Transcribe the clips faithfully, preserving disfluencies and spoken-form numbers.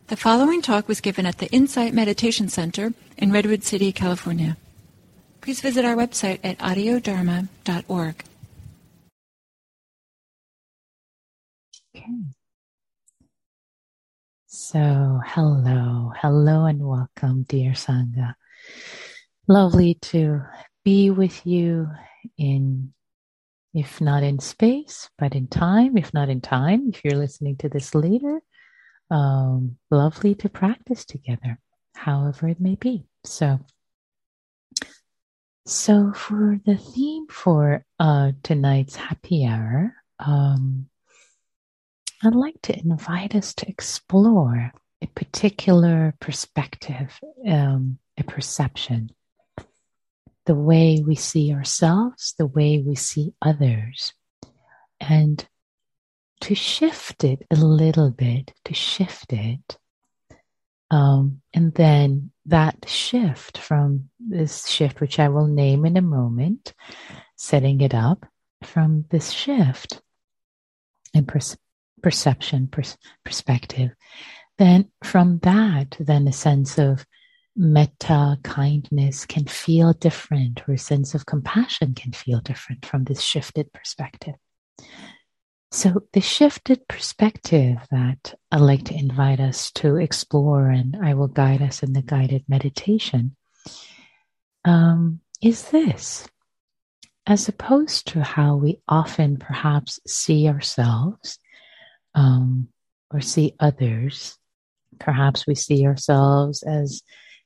The following talk was given at the Insight Meditation Center in Redwood City, California. Please visit our website at audio dharma dot org. Okay. So, hello, hello and welcome, dear Sangha. Lovely to be with you in, if not in space, but in time. If not in time, if you're listening to this later, um, lovely to practice together, however it may be. So, so for the theme for uh, tonight's happy hour, um, I'd like to invite us to explore a particular perspective, um, a perception, the way we see ourselves, the way we see others, and to shift it a little bit, to shift it. Um, and then that shift from this shift, which I will name in a moment, setting it up from this shift in pers- perception, pers- perspective. Then from that, then a sense of metta, kindness can feel different, or a sense of compassion can feel different from this shifted perspective. So the shifted perspective that I'd like to invite us to explore, and I will guide us in the guided meditation, um, is this. As opposed to how we often perhaps see ourselves um, or see others, perhaps we see ourselves as,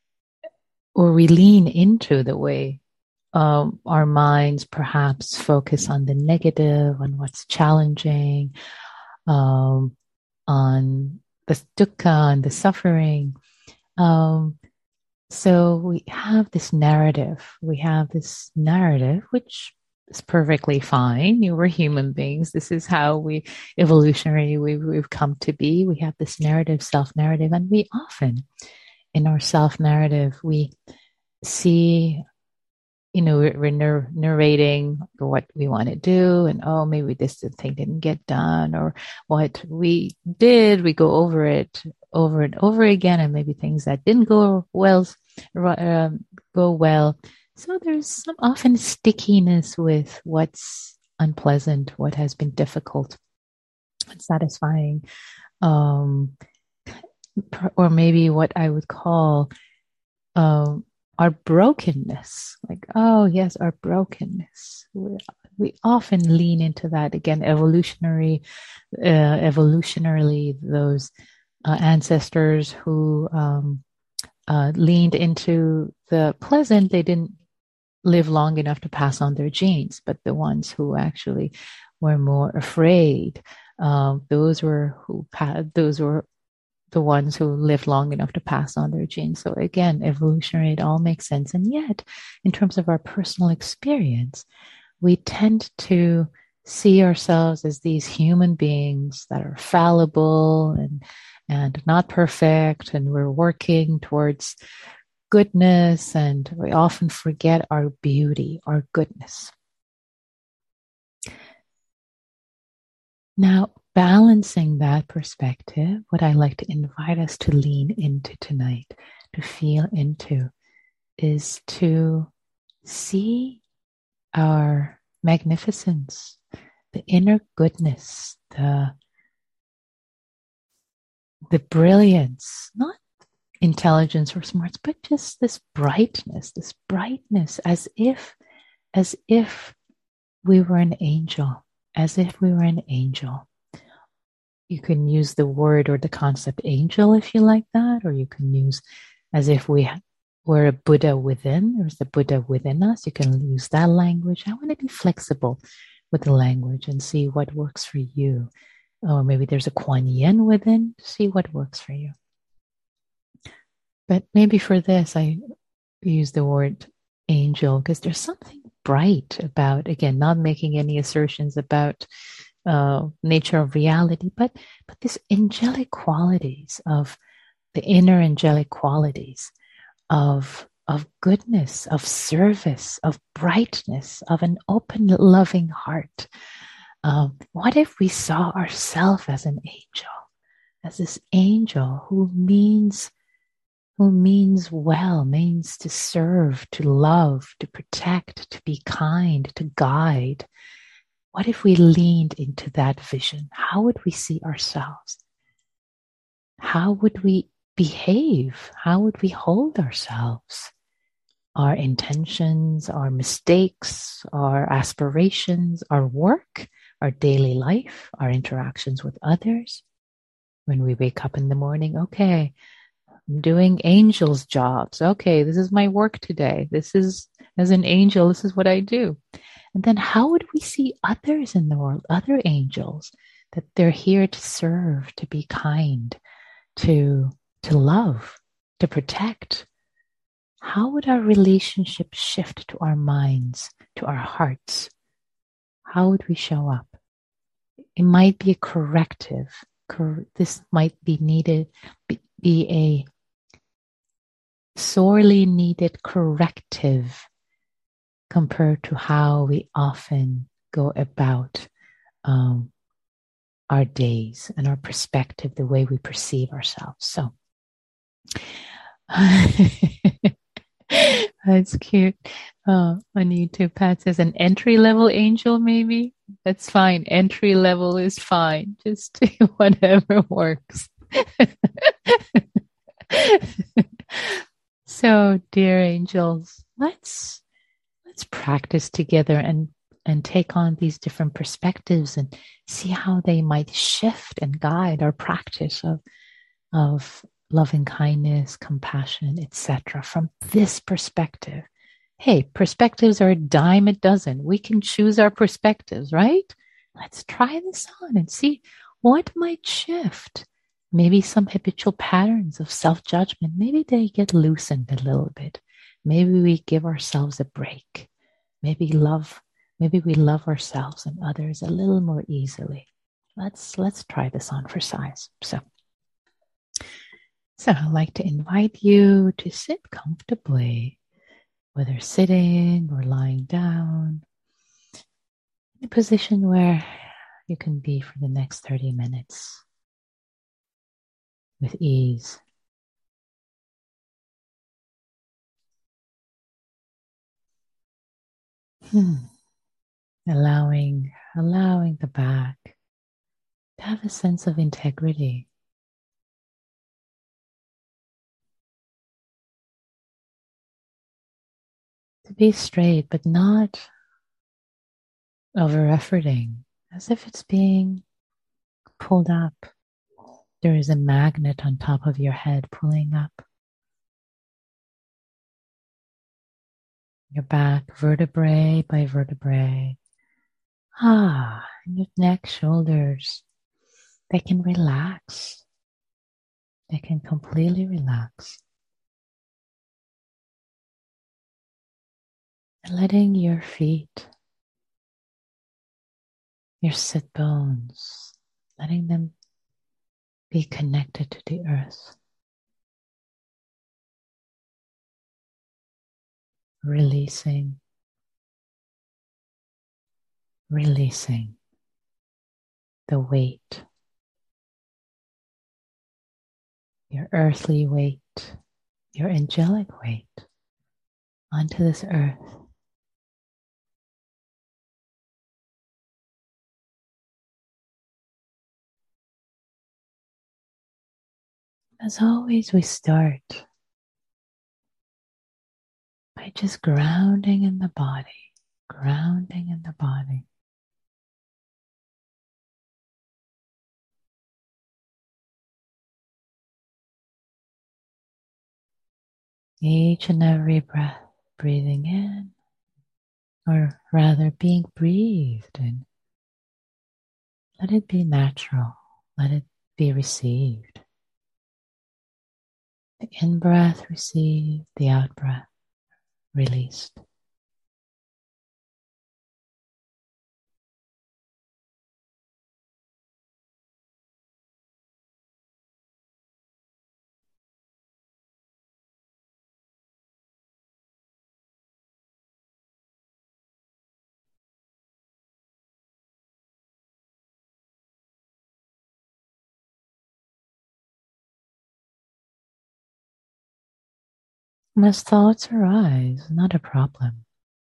or we lean into the way Um, our minds perhaps focus on the negative, on what's challenging, um, on the dukkha and the suffering. Um, so we have this narrative. We have this narrative, which is perfectly fine. You were human beings. This is how we evolutionary we, we've come to be. We have this narrative, self-narrative, and we often, in our self-narrative, we see. You know, we're, we're nar- narrating what we want to do, and oh, maybe this thing didn't get done, or what we did, we go over it over and over again, and maybe things that didn't go well, um, go well. So there's some often stickiness with what's unpleasant, what has been difficult, unsatisfying, um, or maybe what I would call. Um, Our brokenness, like, oh yes, our brokenness. We, we often lean into that again, evolutionary, uh, evolutionarily, those uh, ancestors who um, uh, leaned into the pleasant, they didn't live long enough to pass on their genes, but the ones who actually were more afraid, um, those were who had, those were the ones who lived long enough to pass on their genes. So again, evolutionary, it all makes sense. And yet, in terms of our personal experience, we tend to see ourselves as these human beings that are fallible and, and not perfect, and we're working towards goodness, and we often forget our beauty, our goodness. Now, balancing that perspective, what I like to invite us to lean into tonight, to feel into, is to see our magnificence, the inner goodness, the, the brilliance, not intelligence or smarts, but just this brightness, this brightness, as if, as if we were an angel, as if we were an angel. You can use the word or the concept angel if you like that, or you can use as if we were a Buddha within. There's the Buddha within us. You can use that language. I want to be flexible with the language and see what works for you. Or maybe there's a Kuan Yin within. See what works for you. But maybe for this, I use the word angel because there's something bright about, again, not making any assertions about Uh, nature of reality, but but these angelic qualities of the inner angelic qualities of of goodness, of service, of brightness, of an open, loving heart. Um, what if we saw ourselves as an angel, as this angel who means who means well, means to serve, to love, to protect, to be kind, to guide. What if we leaned into that vision? How would we see ourselves? How would we behave? How would we hold ourselves? Our intentions, our mistakes, our aspirations, our work, our daily life, our interactions with others. When we wake up in the morning, okay, I'm doing angels' jobs. Okay, this is my work today. This is, as an angel, this is what I do. And then how would we see others in the world, other angels, that they're here to serve, to be kind, to, to love, to protect? How would our relationship shift to our minds, to our hearts? How would we show up? It might be a corrective. Cor- this might be needed, be, be a sorely needed corrective compared to how we often go about um, our days and our perspective, the way we perceive ourselves. So that's cute. Uh, on YouTube, Pat says an entry level angel, maybe. That's fine. Entry level is fine. Just whatever works. So, dear angels, let's let's practice together and and take on these different perspectives and see how they might shift and guide our practice of of loving kindness, compassion, et cetera. From this perspective. Hey, perspectives are a dime a dozen. We can choose our perspectives, right? Let's try this on and see what might shift. Maybe some habitual patterns of self-judgment, maybe they get loosened a little bit. Maybe we give ourselves a break. Maybe love, maybe we love ourselves and others a little more easily. Let's let's try this on for size. So, so I'd like to invite you to sit comfortably, whether sitting or lying down, in a position where you can be for the next thirty minutes with ease. Hmm. Allowing, allowing the back to have a sense of integrity. To be straight, but not over efforting, as if it's being pulled up. There is a magnet on top of your head pulling up your back, vertebrae by vertebrae. Ah, and your neck, shoulders, they can relax. They can completely relax. And letting your feet, your sit bones, letting them be connected to the earth. Releasing, releasing the weight, your earthly weight, your angelic weight onto this earth. As always, we start by just grounding in the body, grounding in the body. Each and every breath, breathing in, or rather being breathed in. Let it be natural. Let it be received. The in-breath received, the out-breath released. As thoughts arise, not a problem.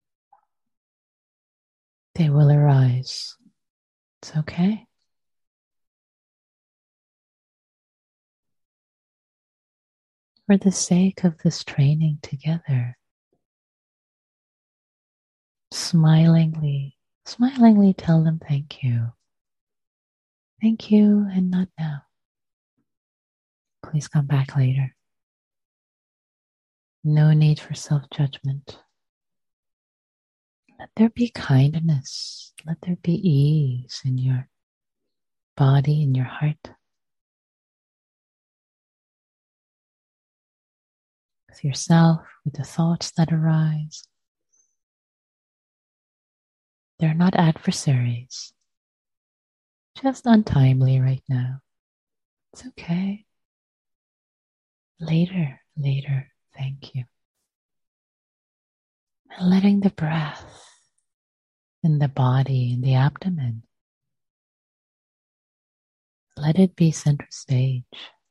They will arise. It's okay. For the sake of this training together, smilingly, smilingly tell them thank you. Thank you, and not now. Please come back later. No need for self-judgment. Let there be kindness. Let there be ease in your body, in your heart. With yourself, with the thoughts that arise. They're not adversaries. Just untimely right now. It's okay. Later, later, thank you. And letting the breath in the body, in the abdomen, let it be center stage.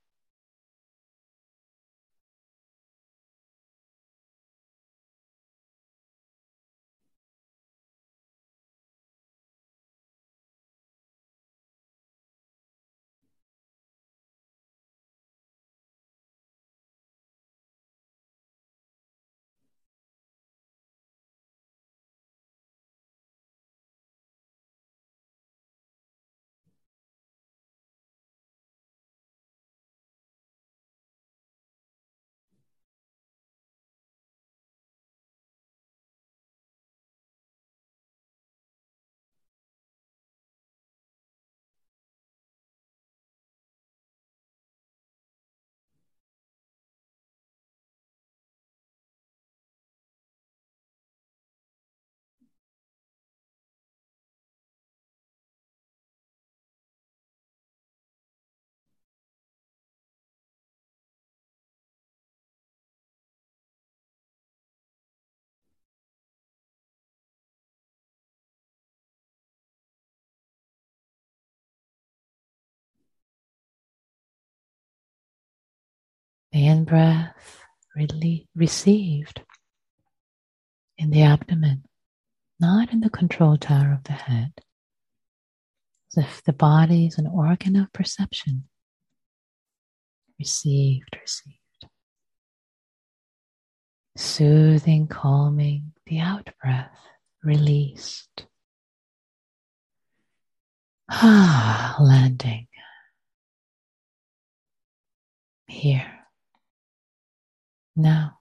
The in-breath really received in the abdomen, not in the control tower of the head, as if the body is an organ of perception. Received, received. Soothing, calming, the out-breath, released. Ah, landing. Here. Now.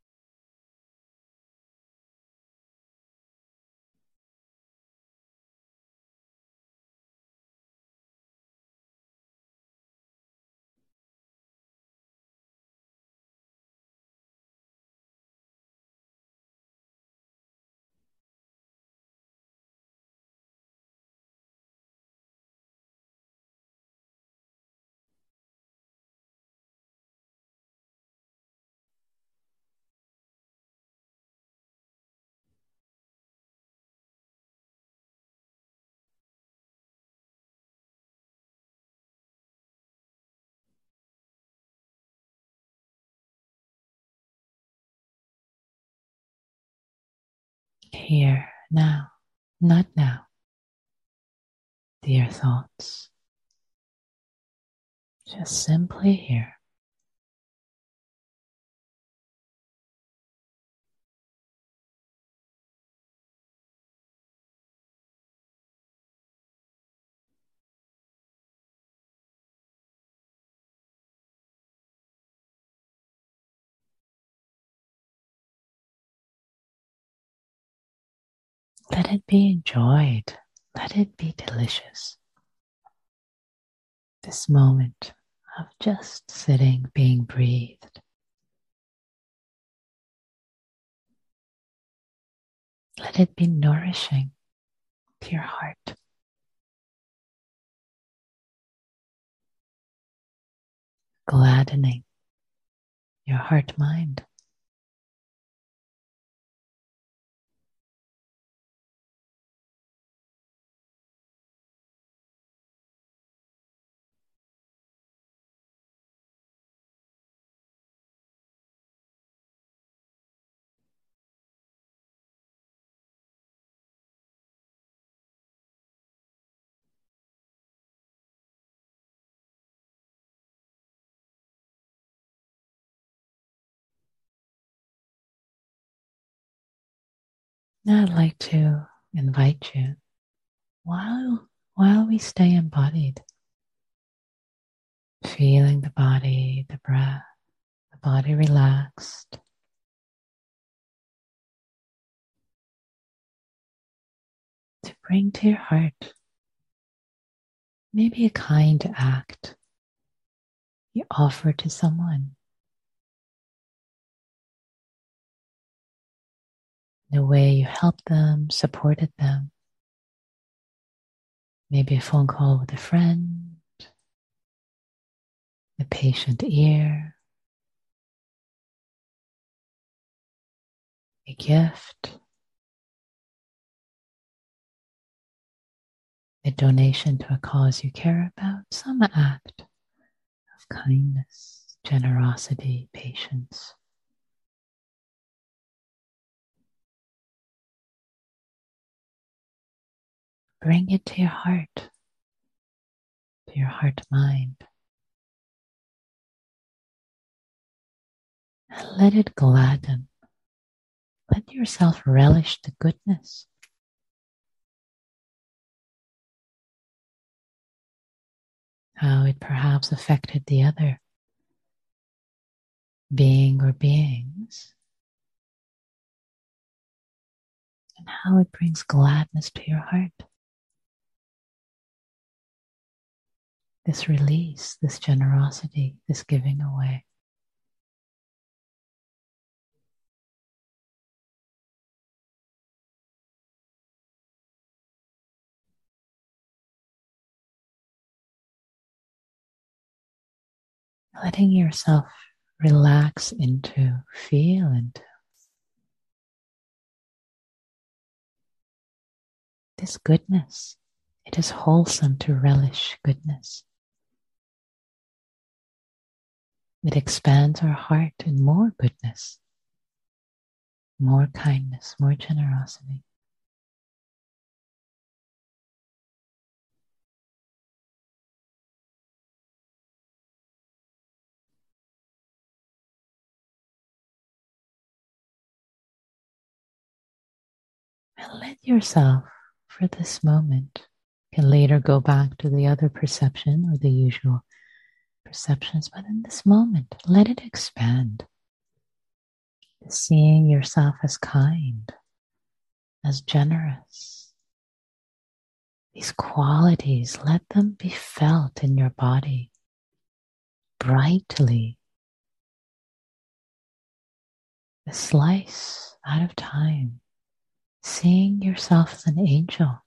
Here, now, not now. Dear thoughts, just simply here. Let it be enjoyed. Let it be delicious. This moment of just sitting, being breathed. Let it be nourishing to your heart. Gladdening your heart-mind. Now I'd like to invite you, while, while we stay embodied, feeling the body, the breath, the body relaxed, to bring to your heart maybe a kind act you offer to someone, the way you helped them, supported them, maybe a phone call with a friend, a patient ear, a gift, a donation to a cause you care about, some act of kindness, generosity, patience. Bring it to your heart, to your heart mind, and let it gladden. Let yourself relish the goodness. How it perhaps affected the other being or beings, and how it brings gladness to your heart. This release, this generosity, this giving away. Letting yourself relax into, feel into this goodness. It is wholesome to relish goodness. It expands our heart in more goodness, more kindness, more generosity. And let yourself, for this moment, can later go back to the other perception or the usual perceptions, but in this moment, let it expand. Seeing yourself as kind, as generous. These qualities, let them be felt in your body brightly. A slice out of time, seeing yourself as an angel.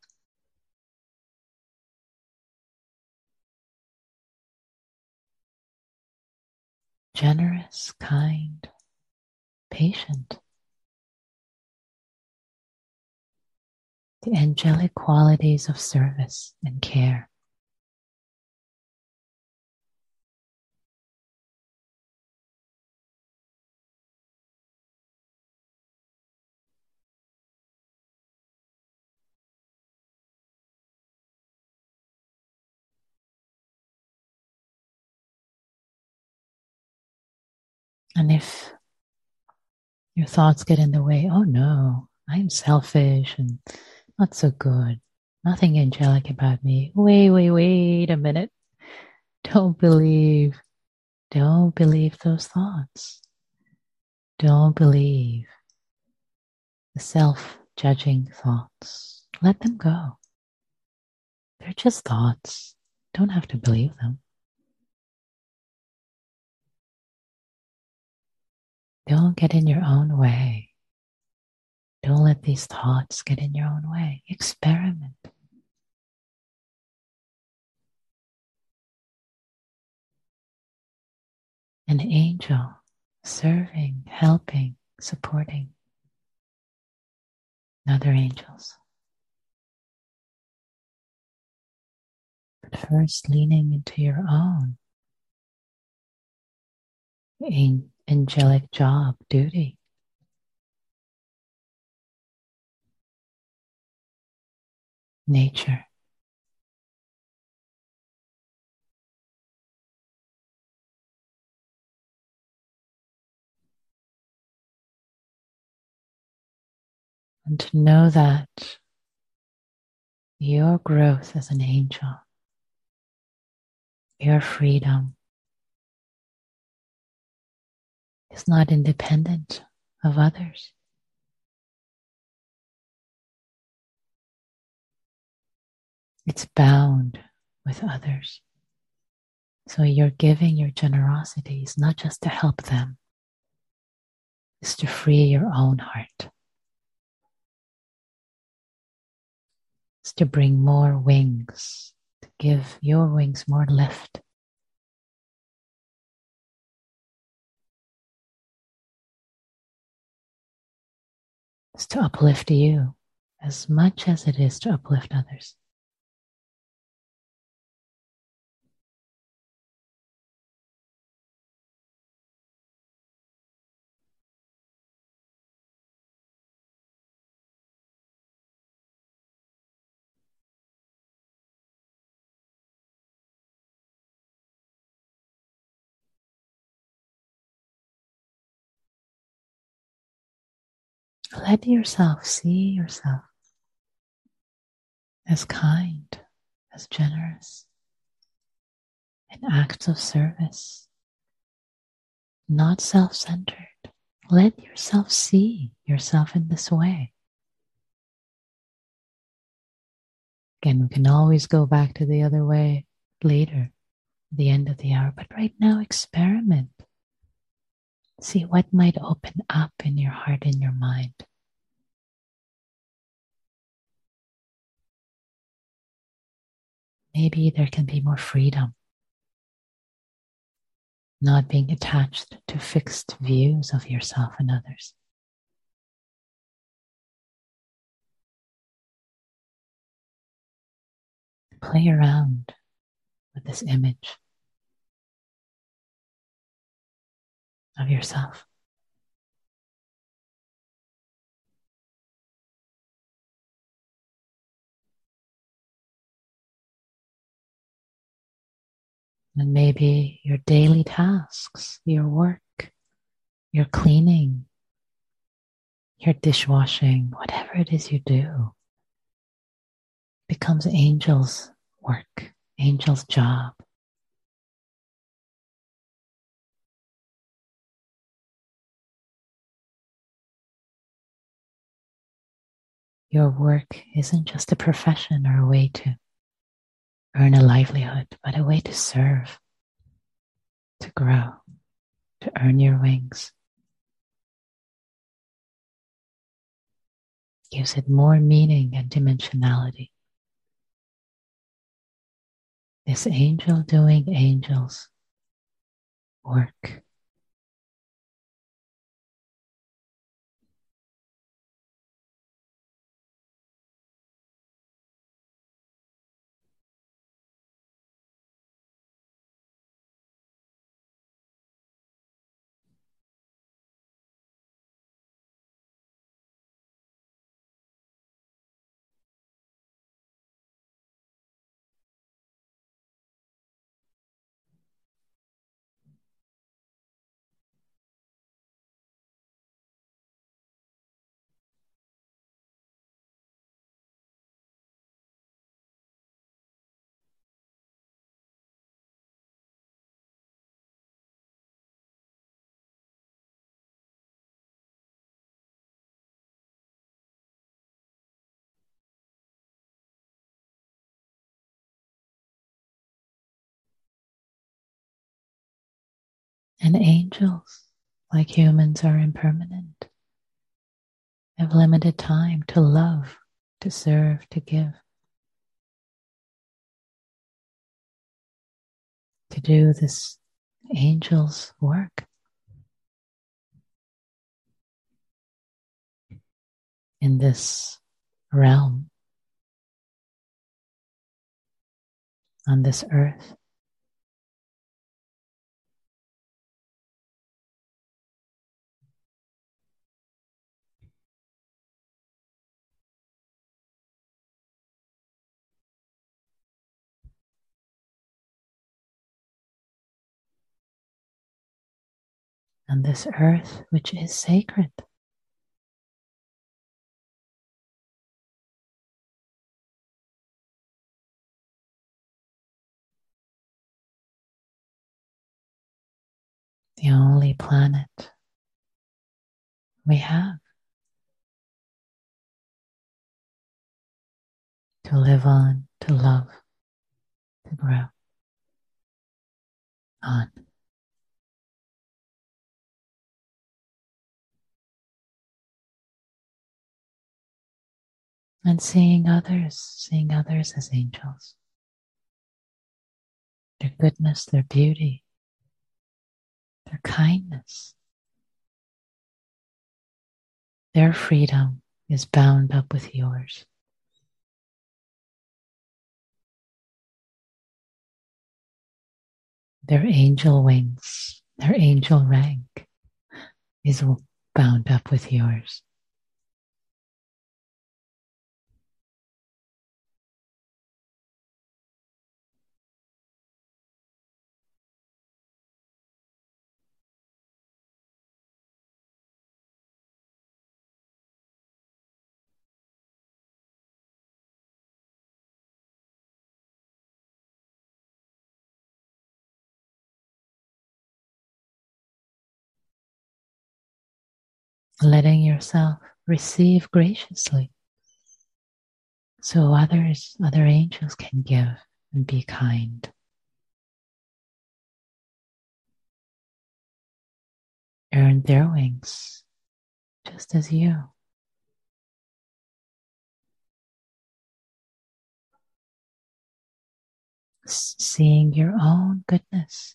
Generous, kind, patient. The angelic qualities of service and care. And if your thoughts get in the way, oh no, I'm selfish and not so good. Nothing angelic about me. Wait, wait, wait a minute. Don't believe, don't believe those thoughts. Don't believe the self-judging thoughts. Let them go. They're just thoughts. Don't have to believe them. Don't get in your own way. Don't let these thoughts get in your own way. Experiment. An angel, serving, helping, supporting other angels. But first, leaning into your own angelic job, duty. Nature. and to know that your growth as an angel, your freedom, is not independent of others. It's bound with others. So your giving, your generosity is not just to help them, it's to free your own heart. It's to bring more wings, to give your wings more lift. It's to uplift you as much as it is to uplift others. Let yourself see yourself as kind, as generous, in acts of service, not self-centered. Let yourself see yourself in this way. Again, we can always go back to the other way later, at the end of the hour, but right now experiment. See what might open up in your heart and your mind. Maybe there can be more freedom, not being attached to fixed views of yourself and others. Play around with this image of yourself. And maybe your daily tasks, your work, your cleaning, your dishwashing, whatever it is you do, becomes angel's work, angel's job. Your work isn't just a profession or a way to earn a livelihood, but a way to serve, to grow, to earn your wings. Gives it more meaning and dimensionality. This angel doing angels work. And angels, like humans, are impermanent, have limited time to love, to serve, to give, to do this angel's work. In this realm, on this earth. On this earth, which is sacred. the only planet we have to live on, to love, to grow on. And seeing others, seeing others as angels, their goodness, their beauty, their kindness, their freedom is bound up with yours. Their angel wings, their angel rank is bound up with yours. Letting yourself receive graciously so others, other angels can give and be kind. Earn their wings just as you. Seeing your own goodness.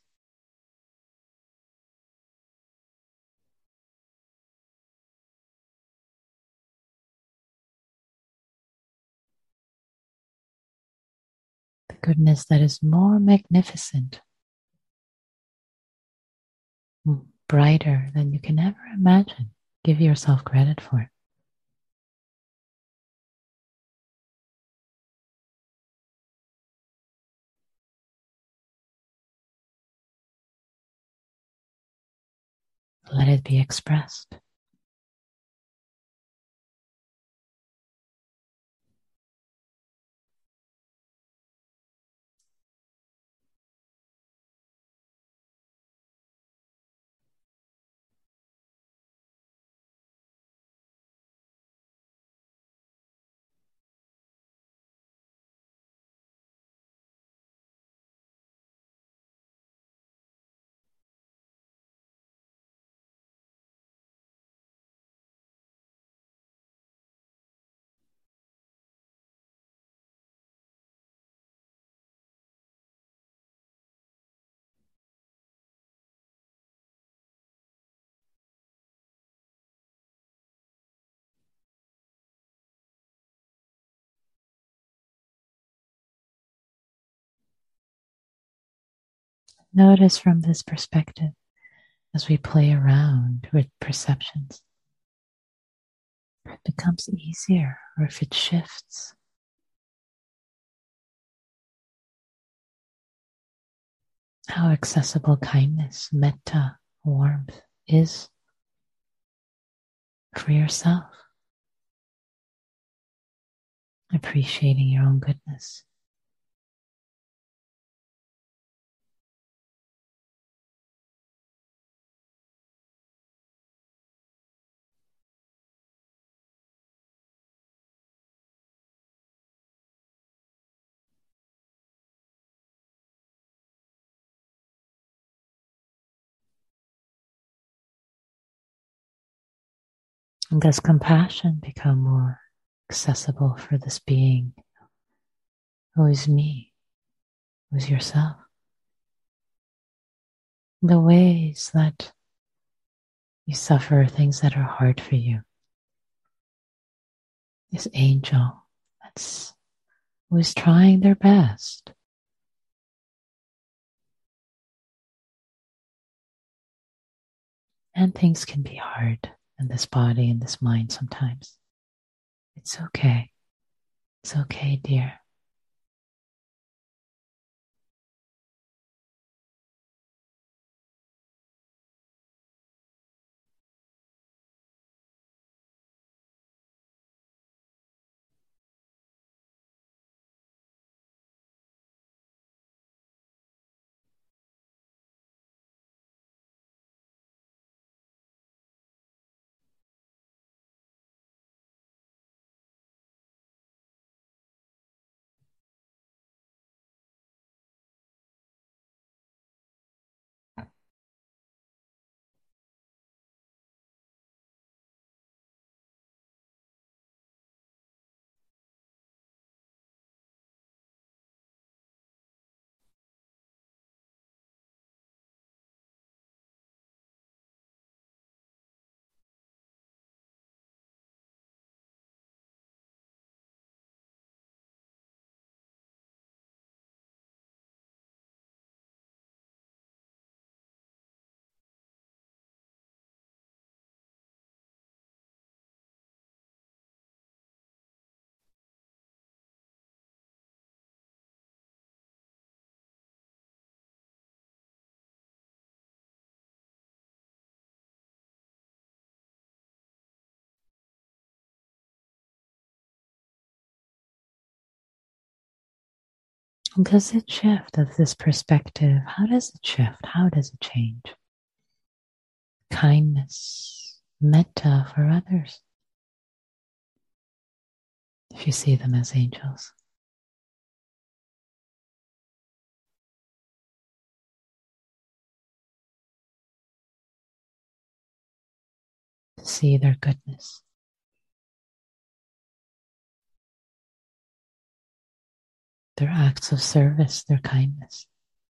The goodness that is more magnificent, brighter than you can ever imagine. Give yourself credit for it. Let it be expressed. Notice from this perspective as we play around with perceptions. If it becomes easier or if it shifts. How accessible kindness, metta, warmth is for yourself. Appreciating your own goodness. And does compassion become more accessible for this being who is me, who is yourself? The ways that you suffer things that are hard for you. This angel that's who is trying their best. And things can be hard in this body and this mind sometimes. It's okay. It's okay, dear. Does it shift of this perspective? How does it shift? How does it change? Kindness, metta for others. If you see them as angels. To see their goodness. Their acts of service, their kindness.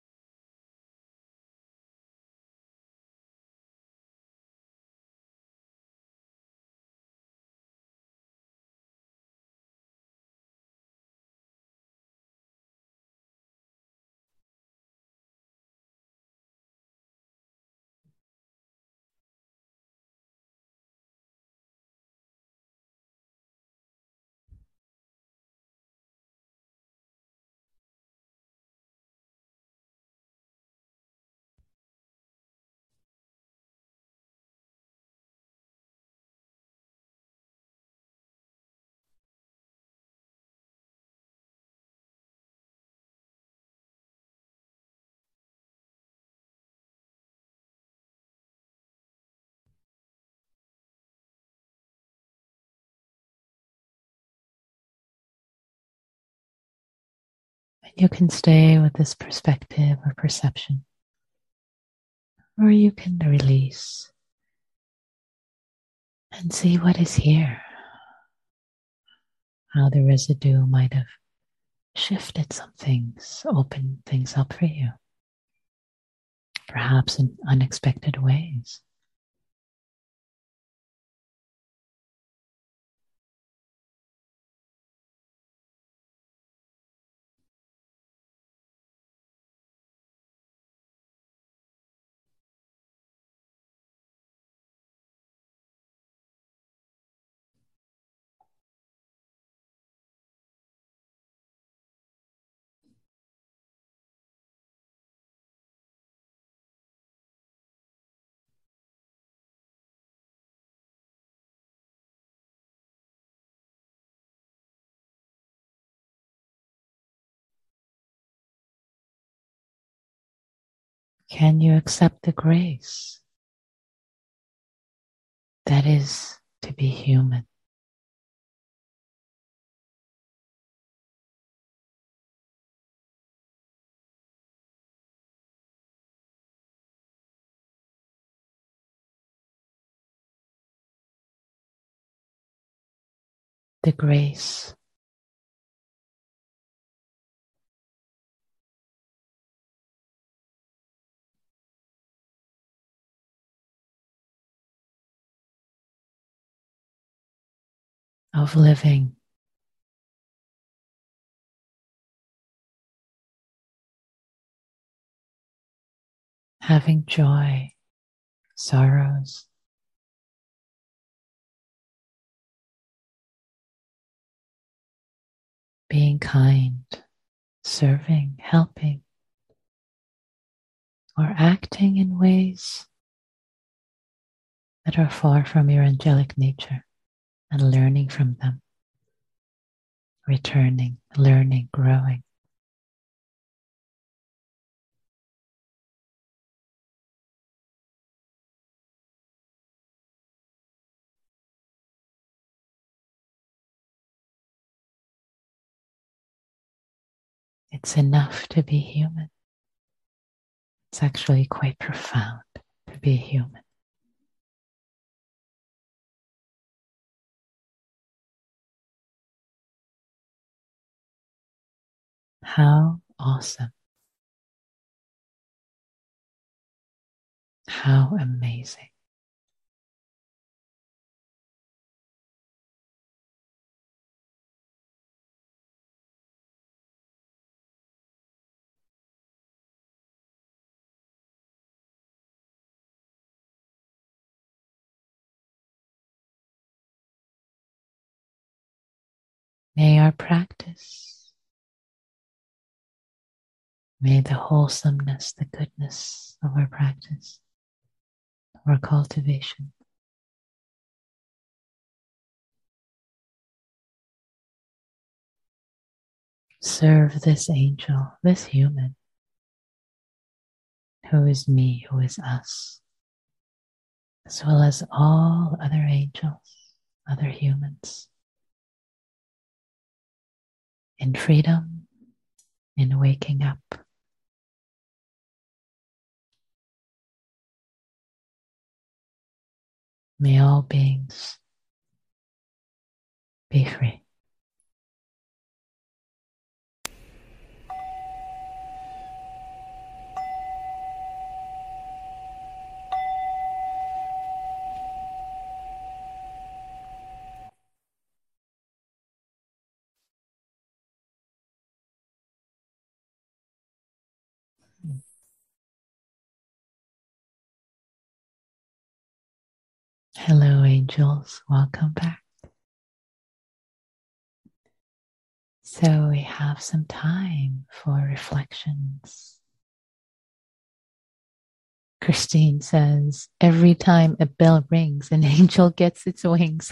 And you can stay with this perspective or perception. Or you can release and see what is here. How the residue might have shifted some things, opened things up for you. Perhaps in unexpected ways. Can you accept the grace that is to be human? The grace of living having joy, sorrows, being kind, serving, helping, or acting in ways that are far from your angelic nature and learning from them, returning, learning, growing. It's enough to be human. It's actually quite profound to be human. How awesome. How amazing. May our practice, may the wholesomeness, the goodness of our practice, of our cultivation, serve this angel, this human, who is me, who is us, as well as all other angels, other humans, in freedom, in waking up. May all beings be free. Hello, angels. Welcome back. So we have some time for reflections. Christine says, every time a bell rings, an angel gets its wings.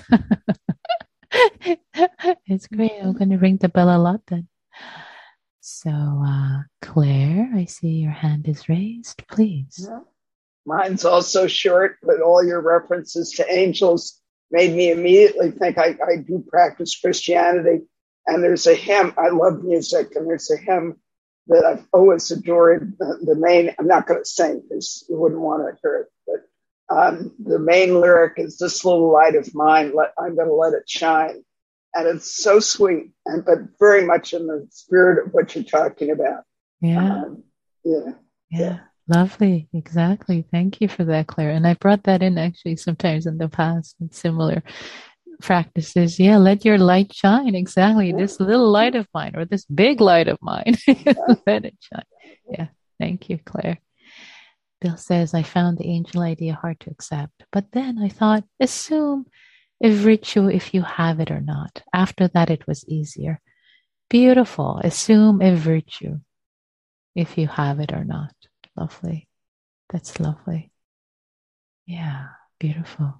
It's great. I'm going to ring the bell a lot then. So, uh, Claire, I see your hand is raised. Please. Yeah. Mine's also short, but all your references to angels made me immediately think I, I do practice Christianity. And there's a hymn, I love music, and there's a hymn that I've always adored. The, the main, I'm not going to sing because you wouldn't want to hear it, but um, the main lyric is, this little light of mine, let, I'm going to let it shine. And it's so sweet, and but very much in the spirit of what you're talking about. Yeah. Um, yeah. Yeah. Yeah. Lovely. Exactly. Thank you for that, Claire. And I brought that in actually sometimes in the past in similar practices. Yeah. Let your light shine. Exactly. Yeah. This little light of mine, or this big light of mine. Let it shine. Yeah. Thank you, Claire. Bill says, I found the angel idea hard to accept, but then I thought, assume a virtue if you have it or not. After that, it was easier. Beautiful. Assume a virtue if you have it or not. Lovely. That's lovely. Yeah, beautiful.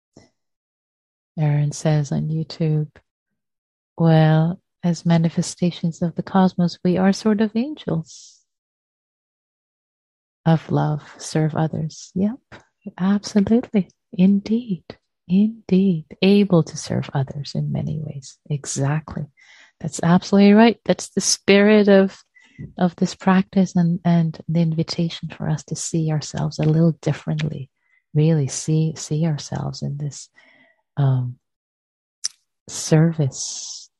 Aaron says on YouTube, well, as manifestations of the cosmos, we are sort of angels of love, serve others. Yep, absolutely. Indeed. Indeed. Able to serve others in many ways. Exactly. That's absolutely right. That's the spirit of of this practice, and, and the invitation for us to see ourselves a little differently, really see see ourselves in this um, service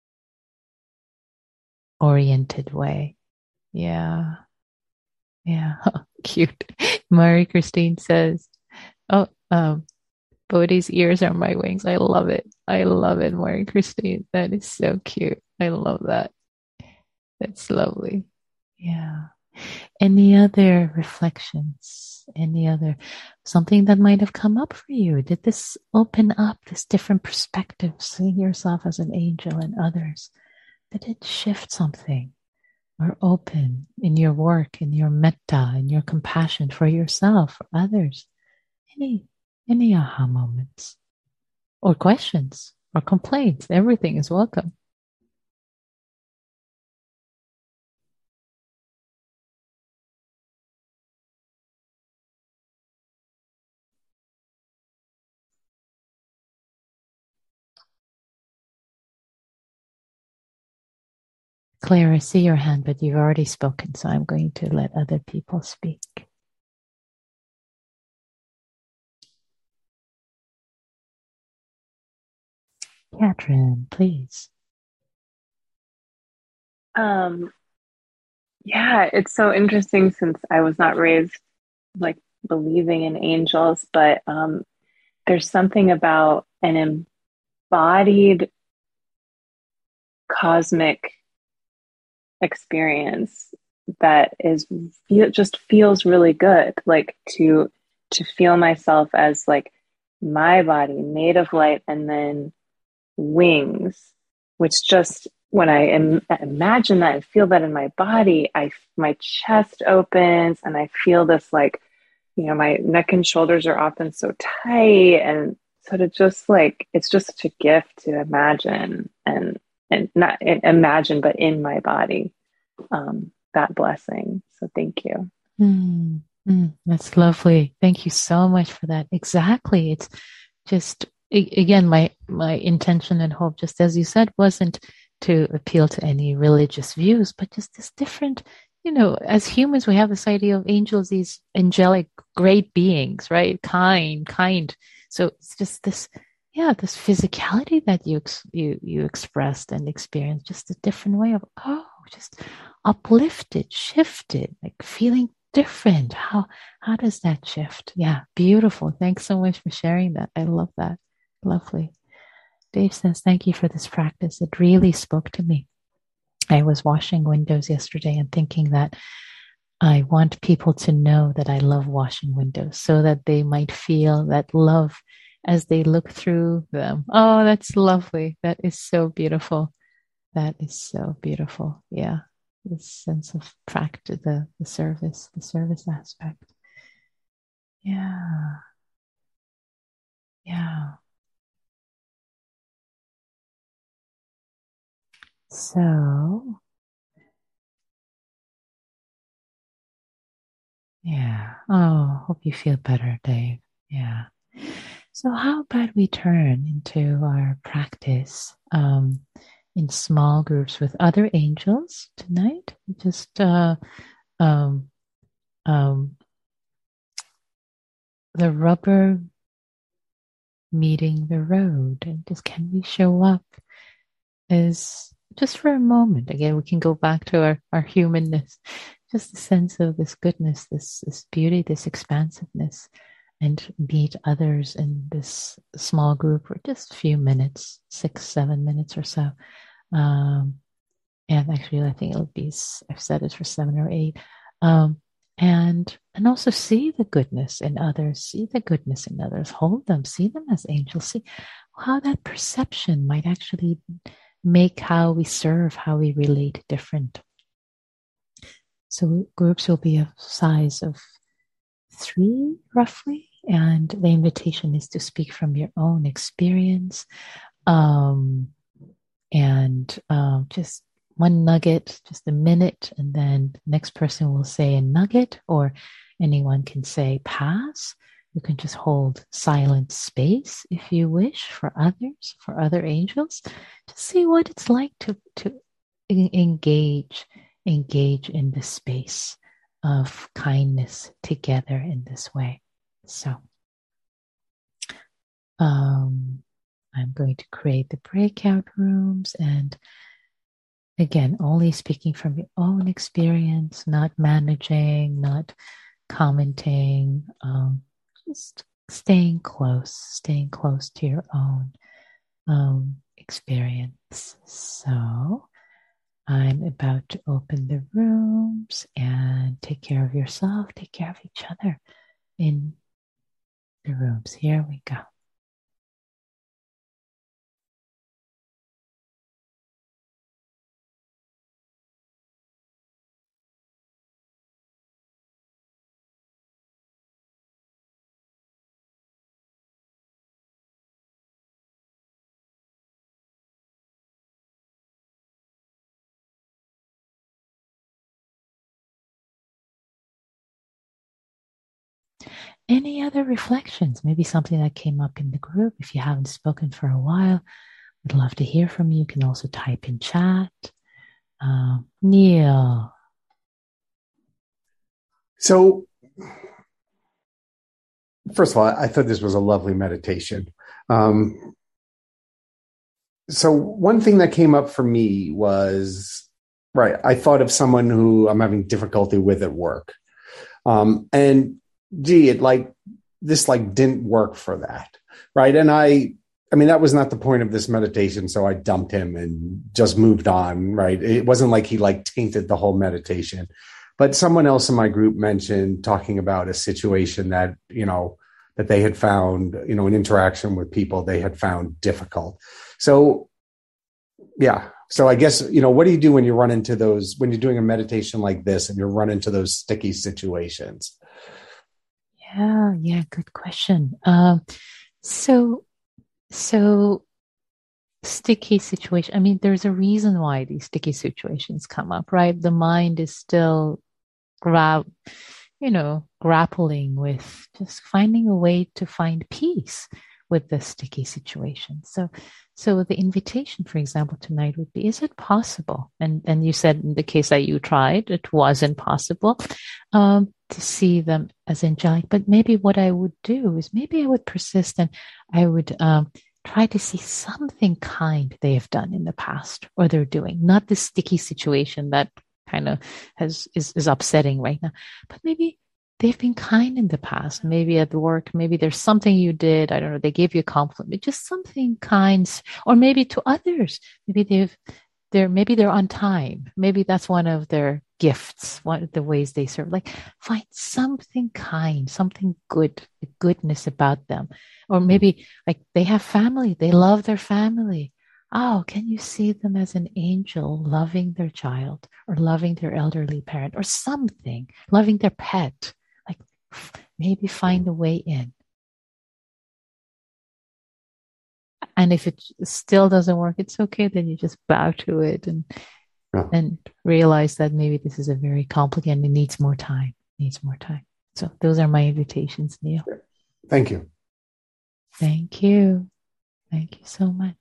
oriented way. Yeah. Yeah. Cute. Marie Christine says, oh, um, Bodhi's ears are my wings. I love it. I love it, Marie Christine. That is so cute. I love that. That's lovely. Yeah. Any other reflections? Any other, something that might have come up for you? Did this open up this different perspective, seeing yourself as an angel and others? Did it shift something or open in your work, in your metta, in your compassion for yourself, for others? Any, any aha moments or questions or complaints? Everything is welcome. Claire, I see your hand, but you've already spoken, so I'm going to let other people speak. Catherine, please. Um, yeah, it's so interesting since I was not raised like believing in angels, but um, there's something about an embodied cosmic experience that is feel, just feels really good, like to to feel myself as like my body made of light and then wings, which just when I Im- imagine that and feel that in my body, I my chest opens and I feel this like, you know, my neck and shoulders are often so tight, and sort of just like it's just such a gift to imagine. And and not imagine, but in my body, um, that blessing. So thank you. Mm, mm, that's lovely. Thank you so much for that. Exactly. It's just, again, my, my intention and hope, just as you said, wasn't to appeal to any religious views, but just this different, you know, as humans, we have this idea of angels, these angelic, great beings, right? Kind, kind. So it's just this, yeah, this physicality that you, you, you expressed and experienced, just a different way of, oh, just uplifted, shifted, like feeling different. How, how does that shift? Yeah. Beautiful. Thanks so much for sharing that. I love that. Lovely. Dave says, thank you for this practice. It really spoke to me. I was washing windows yesterday and thinking that I want people to know that I love washing windows so that they might feel that love as they look through them. Oh, that's lovely. That is so beautiful. That is so beautiful. Yeah. This sense of practice, the, the service, the service aspect. Yeah. Yeah. So, yeah. Oh, hope you feel better, Dave. Yeah. So how about we turn into our practice um, in small groups with other angels tonight? Just uh, um, um, the rubber meeting the road, and just can we show up as just for a moment? Again, we can go back to our, our humanness, just the sense of this goodness, this this beauty, this expansiveness, and meet others in this small group for just a few minutes, six, seven minutes or so. Um, and actually, I think it'll be, I've said it for seven or eight. Um, and, and also see the goodness in others, see the goodness in others, hold them, see them as angels, see how that perception might actually make how we serve, how we relate different. So groups will be a size of three, roughly, and the invitation is to speak from your own experience, um, and uh, just one nugget, just a minute, and then the next person will say a nugget, or anyone can say pass. You can just hold silent space if you wish for others, for other angels, to see what it's like to to engage, engage in the space of kindness together in this way. So um, I'm going to create the breakout rooms, and again, only speaking from your own experience, not managing, not commenting, um, just staying close, staying close to your own um, experience. So I'm about to open the rooms, and take care of yourself, take care of each other in the rooms. Here we go. Any other reflections? Maybe something that came up in the group. If you haven't spoken for a while, I'd love to hear from you. You can also type in chat. Uh, Neil. So, first of all, I thought this was a lovely meditation. Um, so one thing that came up for me was, right, I thought of someone who I'm having difficulty with at work. Um, and gee, it like, this like didn't work for that. Right. And I, I mean, that was not the point of this meditation. So I dumped him and just moved on. Right. It wasn't like he like tainted the whole meditation, but someone else in my group mentioned talking about a situation that, you know, that they had found, you know, an interaction with people they had found difficult. So, yeah. So I guess, you know, what do you do when you run into those, when you're doing a meditation like this and you run into those sticky situations? Yeah, yeah, good question. Um, so, so sticky situation. I mean, there's a reason why these sticky situations come up, right? The mind is still grab, you know, grappling with just finding a way to find peace with the sticky situation. So, so the invitation, for example, tonight would be: is it possible? And and you said in the case that you tried, it wasn't possible um, to see them as angelic. But maybe what I would do is maybe I would persist and I would um, try to see something kind they have done in the past or they're doing, not the sticky situation that kind of has is, is upsetting right now, but maybe they've been kind in the past, maybe at work, maybe there's something you did, I don't know, they gave you a compliment, just something kind, or maybe to others, maybe they've they're maybe they're on time, maybe that's one of their gifts, one of the ways they serve. Like, find something kind, something good, goodness about them. Or maybe like they have family, they love their family. Oh, can you see them as an angel loving their child or loving their elderly parent or something, loving their pet? Like, maybe find a way in. And if it still doesn't work, it's okay. Then you just bow to it and yeah. and realize that maybe this is a very complicated, it needs more time, needs more time. So those are my invitations, Neil. Thank you. Thank you. Thank you so much.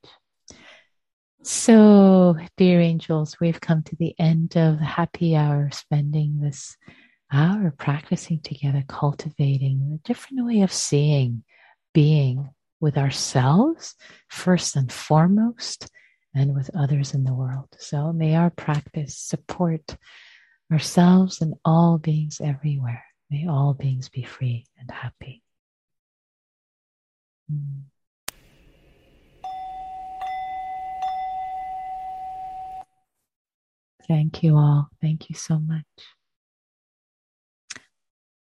So, dear angels, we've come to the end of the happy hour, spending this hour practicing together, cultivating a different way of seeing, being with ourselves first and foremost, and with others in the world. So may our practice support ourselves and all beings everywhere. May all beings be free and happy. Mm. Thank you all. Thank you so much.